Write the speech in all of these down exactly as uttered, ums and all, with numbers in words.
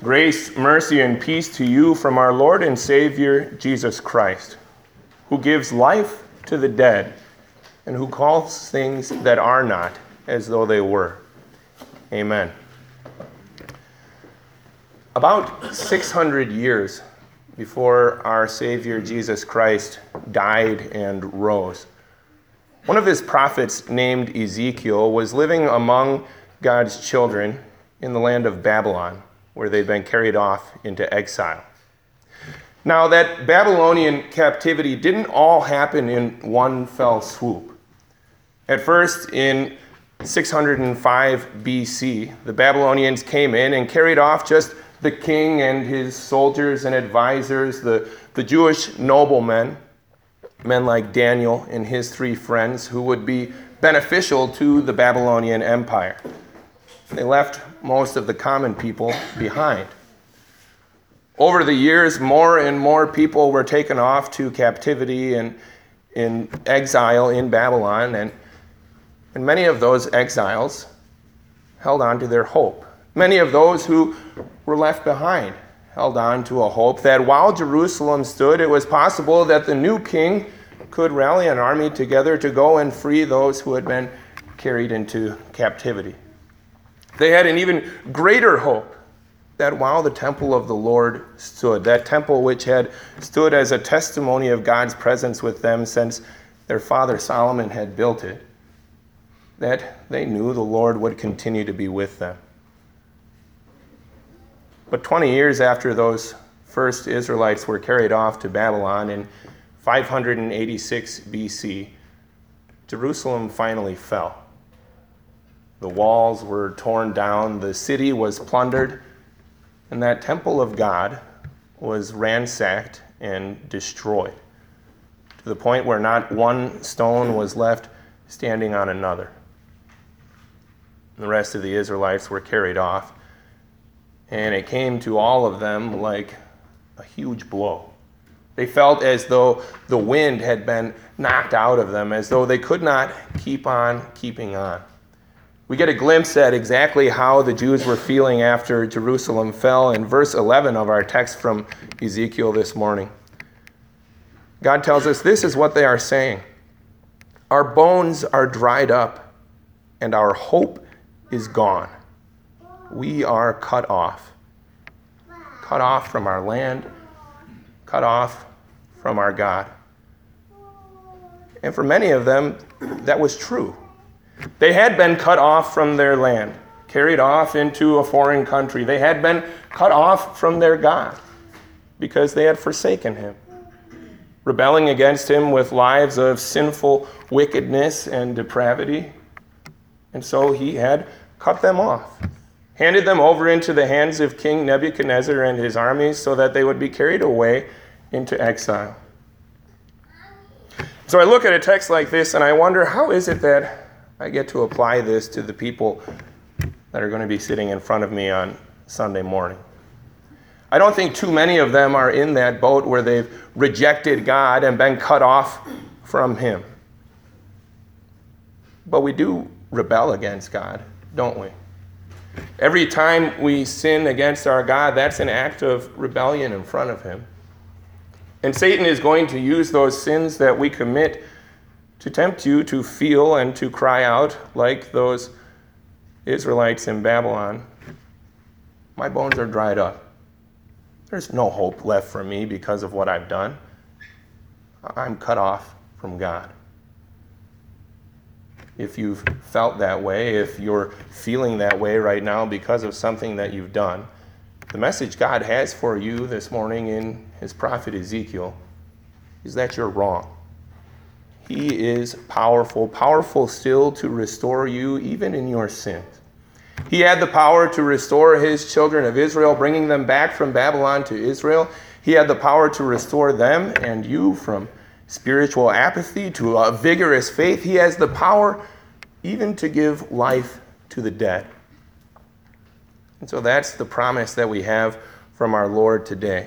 Grace, mercy, and peace to you from our Lord and Savior, Jesus Christ, who gives life to the dead and who calls things that are not as though they were. Amen. About six hundred years before our Savior, Jesus Christ, died and rose, one of his prophets named Ezekiel was living among God's children in the land of Babylon, where they'd been carried off into exile. Now, that Babylonian captivity didn't all happen in one fell swoop. At first, in six hundred five B C, the Babylonians came in and carried off just the king and his soldiers and advisors, the, the Jewish noblemen, men like Daniel and his three friends, who would be beneficial to the Babylonian Empire. They left most of the common people behind. Over the years, more and more people were taken off to captivity and in exile in Babylon, and, and many of those exiles held on to their hope. Many of those who were left behind held on to a hope that while Jerusalem stood, it was possible that the new king could rally an army together to go and free those who had been carried into captivity. They had an even greater hope that while the temple of the Lord stood, that temple which had stood as a testimony of God's presence with them since their father Solomon had built it, that they knew the Lord would continue to be with them. But twenty years after those first Israelites were carried off to Babylon in five hundred eighty-six B C, Jerusalem finally fell. The walls were torn down, the city was plundered, and that temple of God was ransacked and destroyed to the point where not one stone was left standing on another. The rest of the Israelites were carried off, and it came to all of them like a huge blow. They felt as though the wind had been knocked out of them, as though they could not keep on keeping on. We get a glimpse at exactly how the Jews were feeling after Jerusalem fell in verse eleven of our text from Ezekiel this morning. God tells us this is what they are saying. Our bones are dried up, and our hope is gone. We are cut off. Cut off from our land, cut off from our God. And for many of them, that was true. They had been cut off from their land, carried off into a foreign country. They had been cut off from their God because they had forsaken him, rebelling against him with lives of sinful wickedness and depravity. And so he had cut them off, handed them over into the hands of King Nebuchadnezzar and his armies so that they would be carried away into exile. So I look at a text like this and I wonder, how is it that I get to apply this to the people that are going to be sitting in front of me on Sunday morning? I don't think too many of them are in that boat where they've rejected God and been cut off from him. But we do rebel against God, don't we? Every time we sin against our God, that's an act of rebellion in front of him. And Satan is going to use those sins that we commit to tempt you to feel and to cry out like those Israelites in Babylon. My bones are dried up. There's no hope left for me because of what I've done. I'm cut off from God. If you've felt that way, if you're feeling that way right now because of something that you've done, the message God has for you this morning in his prophet Ezekiel is that you're wrong. He is powerful, powerful still to restore you even in your sins. He had the power to restore his children of Israel, bringing them back from Babylon to Israel. He had the power to restore them and you from spiritual apathy to a vigorous faith. He has the power even to give life to the dead. And so that's the promise that we have from our Lord today.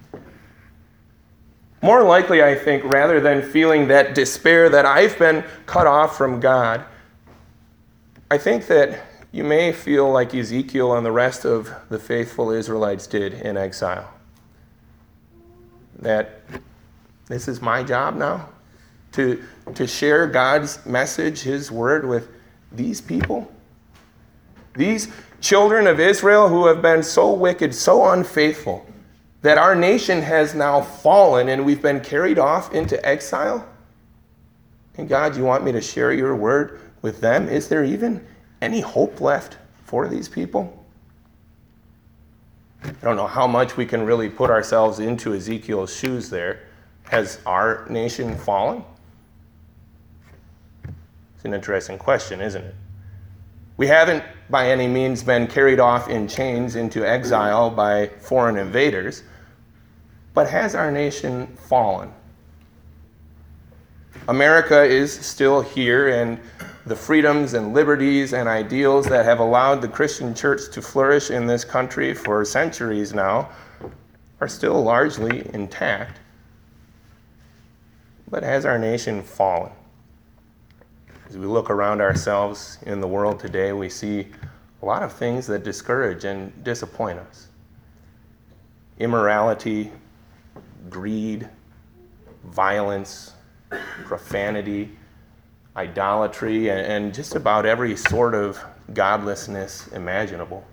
More likely, I think, rather than feeling that despair that I've been cut off from God, I think that you may feel like Ezekiel and the rest of the faithful Israelites did in exile. That this is my job now, to, to share God's message, his word with these people. These children of Israel who have been so wicked, so unfaithful, that our nation has now fallen and we've been carried off into exile. And God, you want me to share your word with them? Is there even any hope left for these people? I don't know how much we can really put ourselves into Ezekiel's shoes there. Has our nation fallen? It's an interesting question, isn't it? We haven't by any means been carried off in chains into exile by foreign invaders, but has our nation fallen? America is still here, and the freedoms and liberties and ideals that have allowed the Christian church to flourish in this country for centuries now are still largely intact. But has our nation fallen? As we look around ourselves in the world today, we see a lot of things that discourage and disappoint us. Immorality, greed, violence, profanity, idolatry, and, and just about every sort of godlessness imaginable.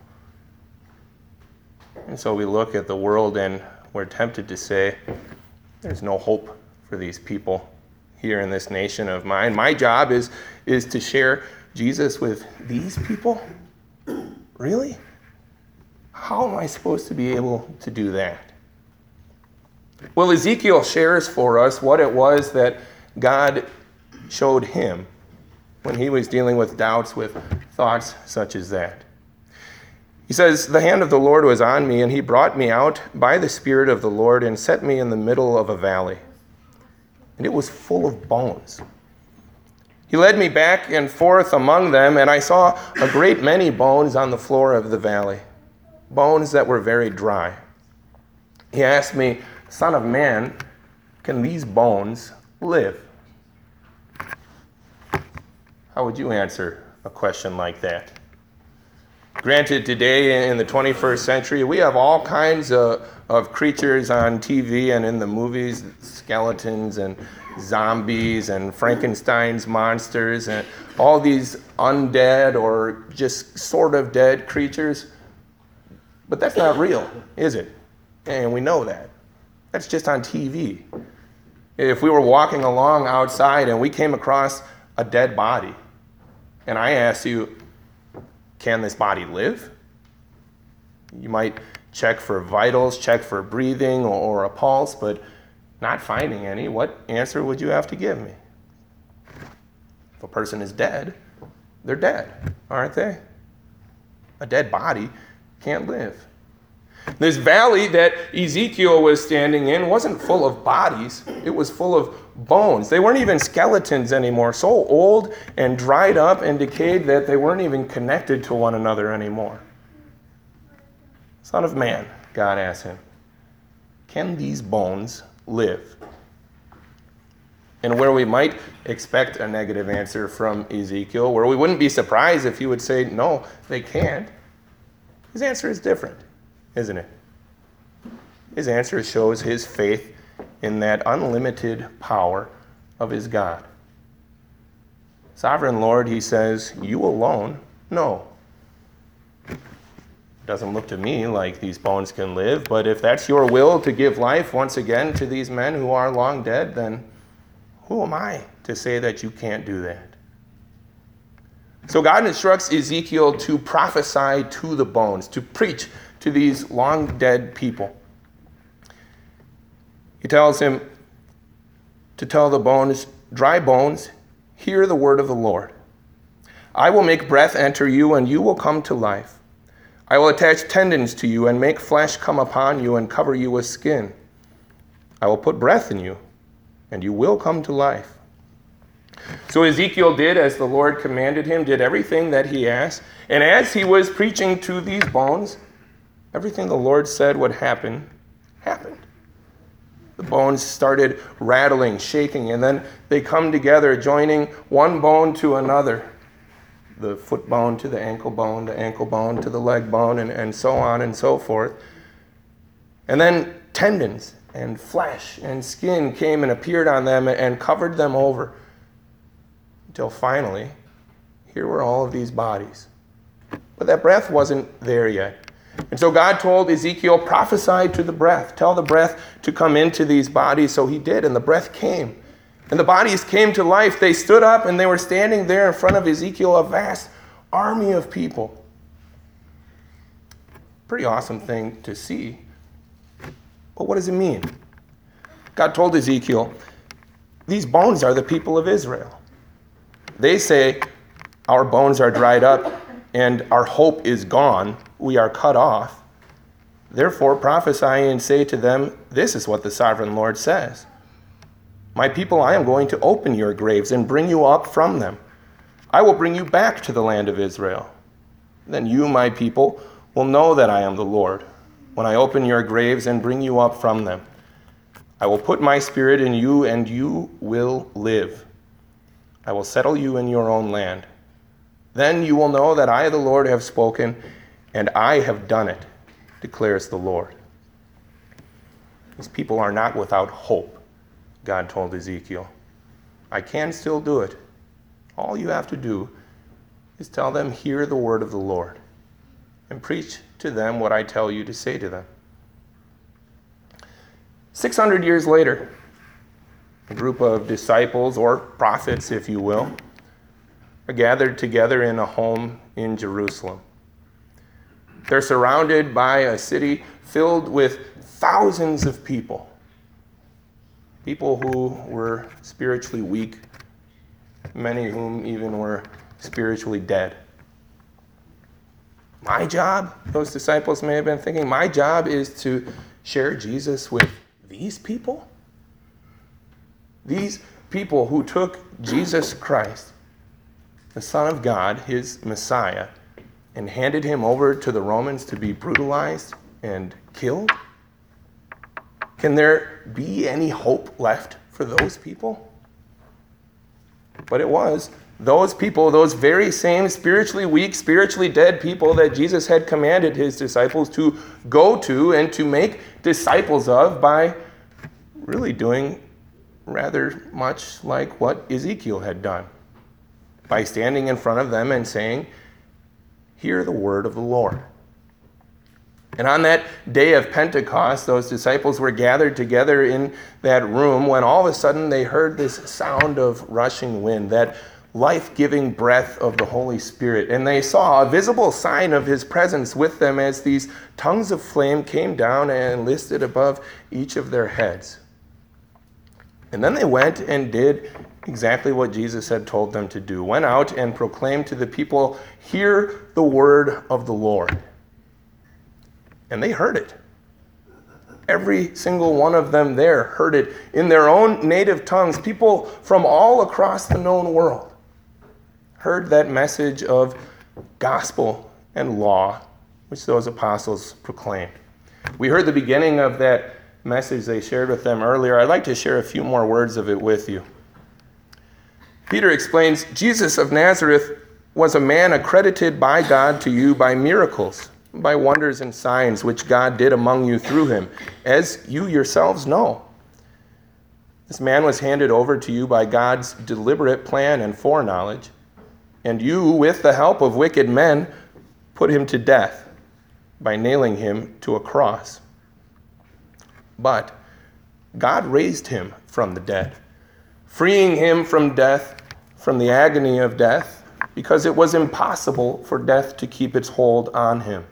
And so we look at the world and we're tempted to say, there's no hope for these people here in this nation of mine. My job is, is to share Jesus with these people? Really? How am I supposed to be able to do that? Well, Ezekiel shares for us what it was that God showed him when he was dealing with doubts, with thoughts such as that. He says, the hand of the Lord was on me, and he brought me out by the Spirit of the Lord and set me in the middle of a valley. And it was full of bones. He led me back and forth among them, and I saw a great many bones on the floor of the valley, bones that were very dry. He asked me, Son of man, can these bones live? How would you answer a question like that? Granted, today in the twenty-first century, we have all kinds of, of creatures on T V and in the movies, skeletons and zombies and Frankenstein's monsters and all these undead or just sort of dead creatures. But that's not real, is it? And we know that. That's just on T V. If we were walking along outside and we came across a dead body, and I asked you, can this body live? You might check for vitals, check for breathing or, or a pulse, but not finding any, what answer would you have to give me? If a person is dead, they're dead, aren't they? A dead body can't live. This valley that Ezekiel was standing in wasn't full of bodies. It was full of bones. They weren't even skeletons anymore, so old and dried up and decayed that they weren't even connected to one another anymore. Son of man, God asked him, can these bones live? And where we might expect a negative answer from Ezekiel, where we wouldn't be surprised if he would say, no, they can't, his answer is different, isn't it? His answer shows his faith in that unlimited power of his God. Sovereign Lord, he says, you alone know. It doesn't look to me like these bones can live, but if that's your will to give life once again to these men who are long dead, then who am I to say that you can't do that? So God instructs Ezekiel to prophesy to the bones, to preach to these long dead people. He tells him to tell the bones, dry bones, hear the word of the Lord. I will make breath enter you, and you will come to life. I will attach tendons to you and make flesh come upon you and cover you with skin. I will put breath in you, and you will come to life. So Ezekiel did as the Lord commanded him, did everything that he asked. And as he was preaching to these bones, everything the Lord said would happen, happened. The bones started rattling, shaking, and then they come together, joining one bone to another. the foot bone to the ankle bone, the ankle bone to the leg bone, and, and so on and so forth. And then tendons and flesh and skin came and appeared on them and covered them over, until finally, here were all of these bodies. But that breath wasn't there yet. And so God told Ezekiel, prophesy to the breath. Tell the breath to come into these bodies. So he did, and the breath came. And the bodies came to life. They stood up, and they were standing there in front of Ezekiel, a vast army of people. Pretty awesome thing to see. But what does it mean? God told Ezekiel, these bones are the people of Israel. They say, our bones are dried up and our hope is gone. We are cut off. Therefore prophesy and say to them, this is what the sovereign Lord says. My people, I am going to open your graves and bring you up from them. I will bring you back to the land of Israel. Then you, my people, will know that I am the Lord, when I open your graves and bring you up from them. I will put my spirit in you, and you will live. I will settle you in your own land. Then you will know that I, the Lord, have spoken, and I have done it, declares the Lord. These people are not without hope, God told Ezekiel. I can still do it. All you have to do is tell them, hear the word of the Lord, and preach to them what I tell you to say to them. Six hundred years later, a group of disciples, or prophets, if you will, are gathered together in a home in Jerusalem. They're surrounded by a city filled with thousands of people. People who were spiritually weak, many whom even were spiritually dead. My job, those disciples may have been thinking, my job is to share Jesus with these people? These people who took Jesus Christ, the Son of God, his Messiah, and handed him over to the Romans to be brutalized and killed? Can there be any hope left for those people? But it was those people, those very same spiritually weak, spiritually dead people that Jesus had commanded his disciples to go to and to make disciples of by really doing rather much like what Ezekiel had done, by standing in front of them and saying, hear the word of the Lord. And on that day of Pentecost, those disciples were gathered together in that room when all of a sudden they heard this sound of rushing wind, that life-giving breath of the Holy Spirit. And they saw a visible sign of his presence with them as these tongues of flame came down and listed above each of their heads. And then they went and did exactly what Jesus had told them to do. Went out and proclaimed to the people, hear the word of the Lord. And they heard it. Every single one of them there heard it in their own native tongues. People from all across the known world heard that message of gospel and law, which those apostles proclaimed. We heard the beginning of that message they shared with them earlier. I'd like to share a few more words of it with you. Peter explains, Jesus of Nazareth was a man accredited by God to you by miracles, by wonders and signs which God did among you through him, as you yourselves know. This man was handed over to you by God's deliberate plan and foreknowledge, and you, with the help of wicked men, put him to death by nailing him to a cross. But God raised him from the dead, freeing him from death, from the agony of death, because it was impossible for death to keep its hold on him.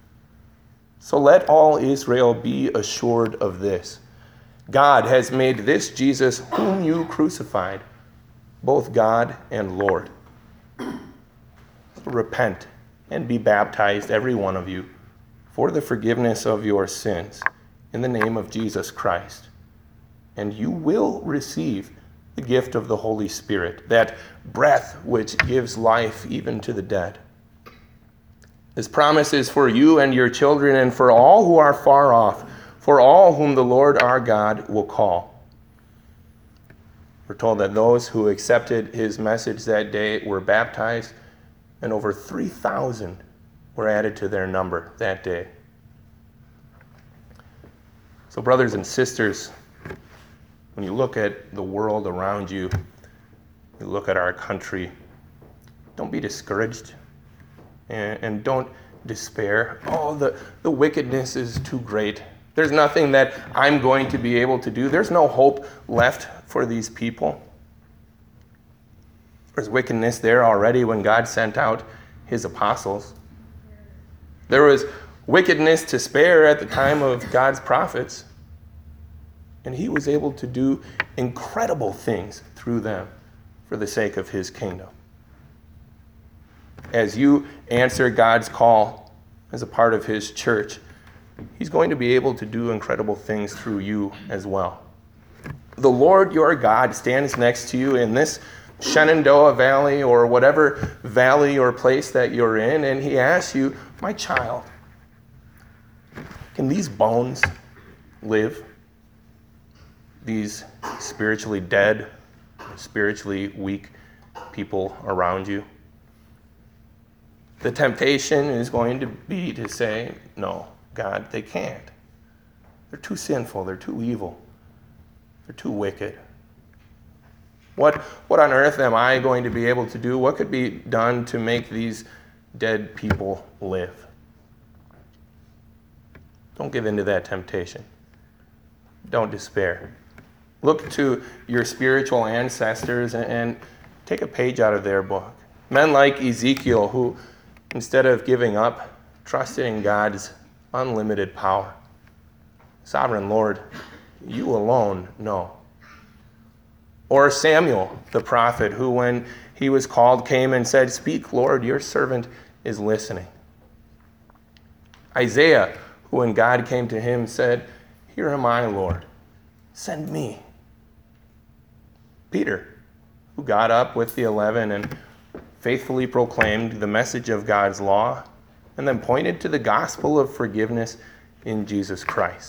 So let all Israel be assured of this. God has made this Jesus whom you crucified, both God and Lord. So repent and be baptized, every one of you, for the forgiveness of your sins, in the name of Jesus Christ. And you will receive the gift of the Holy Spirit, that breath which gives life even to the dead. This promise is for you and your children and for all who are far off, for all whom the Lord our God will call. We're told that those who accepted his message that day were baptized, and over three thousand were added to their number that day. So brothers and sisters, when you look at the world around you, you look at our country, don't be discouraged and, and don't despair. Oh, the, the wickedness is too great. There's nothing that I'm going to be able to do. There's no hope left for these people. There's wickedness there already when God sent out his apostles. There was wickedness to spare at the time of God's prophets. And he was able to do incredible things through them for the sake of his kingdom. As you answer God's call as a part of his church, he's going to be able to do incredible things through you as well. The Lord your God stands next to you in this Shenandoah Valley or whatever valley or place that you're in, and he asks you, my child, can these bones live? These spiritually dead, spiritually weak people around you? The temptation is going to be to say, no, God, they can't. They're too sinful. They're too evil. They're too wicked. What, what on earth am I going to be able to do? What could be done to make these dead people live? Don't give in to that temptation. Don't despair. Look to your spiritual ancestors and, and take a page out of their book. Men like Ezekiel, who, instead of giving up, trusted in God's unlimited power. Sovereign Lord, you alone know. Or Samuel, the prophet, who when he was called came and said, speak, Lord, your servant is listening. Isaiah, who when God came to him said, here am I, Lord, send me. Peter, who got up with the eleven and faithfully proclaimed the message of God's law and then pointed to the gospel of forgiveness in Jesus Christ.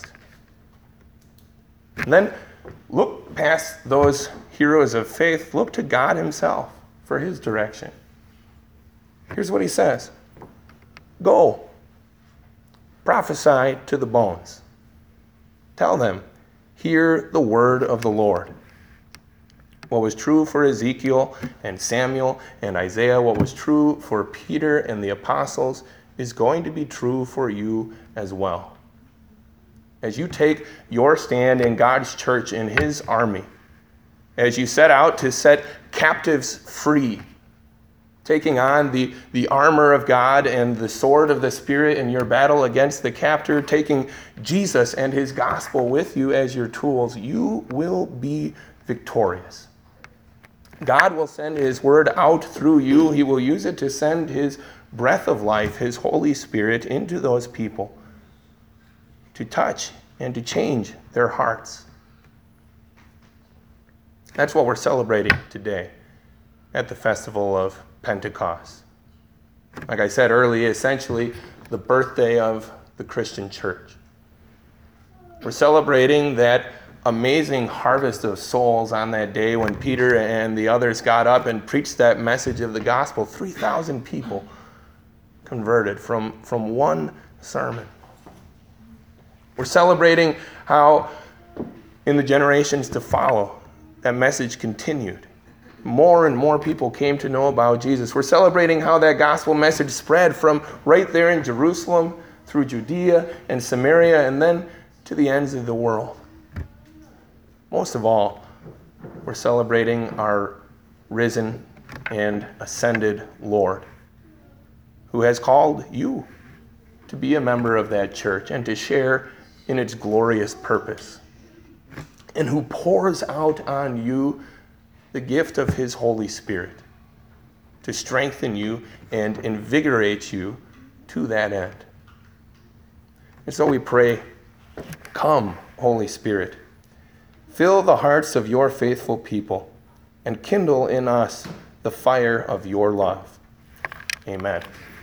And then look past those heroes of faith, look to God himself for his direction. Here's what he says. Go, prophesy to the bones. Tell them, hear the word of the Lord. What was true for Ezekiel and Samuel and Isaiah, what was true for Peter and the apostles, is going to be true for you as well. As you take your stand in God's church, in his army, as you set out to set captives free, taking on the, the armor of God and the sword of the Spirit in your battle against the captor, taking Jesus and his gospel with you as your tools, you will be victorious. God will send his word out through you. He will use it to send his breath of life, his Holy Spirit, into those people to touch and to change their hearts. That's what we're celebrating today at the festival of Pentecost. Like I said earlier, essentially the birthday of the Christian church. We're celebrating that amazing harvest of souls on that day when Peter and the others got up and preached that message of the gospel. three thousand people converted from, from one sermon. We're celebrating how in the generations to follow, that message continued. More and more people came to know about Jesus. We're celebrating how that gospel message spread from right there in Jerusalem through Judea and Samaria and then to the ends of the world. Most of all, we're celebrating our risen and ascended Lord, who has called you to be a member of that church and to share in its glorious purpose, and who pours out on you the gift of his Holy Spirit to strengthen you and invigorate you to that end. And so we pray, come, Holy Spirit, fill the hearts of your faithful people and kindle in us the fire of your love. Amen.